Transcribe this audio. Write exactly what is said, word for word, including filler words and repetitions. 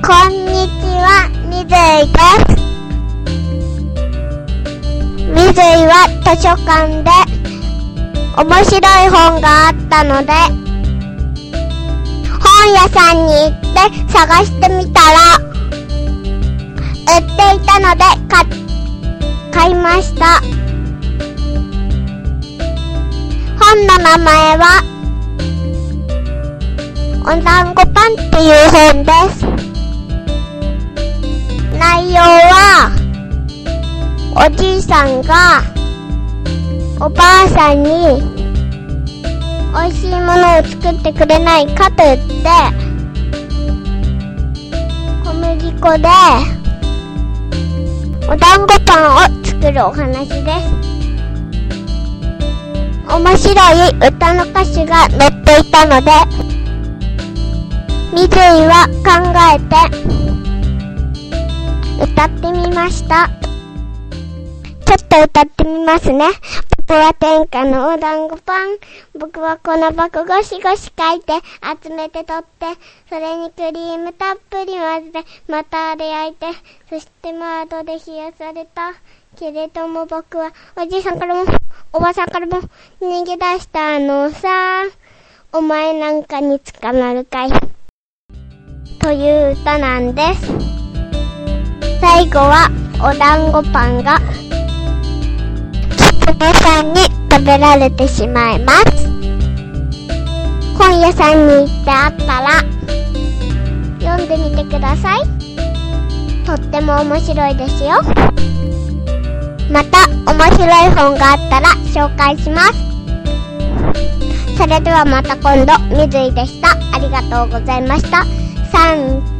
こんにちは、みずいです。みずいは図書館で面白い本があったので、本屋さんに行って探してみたら売っていたので買、買いました。本の名前はお団子パンっていう本です。内容はおじいさんがおばあさんにおいしいものを作ってくれないかと言って小麦粉でお団子パンを作るお話です。面白い歌の歌詞が載っていたので、みずいは考えて歌ってみました。ちょっと歌ってみますね。僕は天下のお団子パン。僕はこの箱ゴシゴシ書いて集めて取って、それにクリームたっぷり混ぜて、またあれ焼いて、そして窓で冷やされた。けれども僕はおじいさんからもおばさんからも逃げ出したのさ。お前なんかに捕まるかいという歌なんです。最後はお団子パンがキツネさんに食べられてしまいます。本屋さんに行ってあったら読んでみてください。とっても面白いですよ。また面白い本があったら紹介します。それではまた今度、みずいでした。ありがとうございました。サン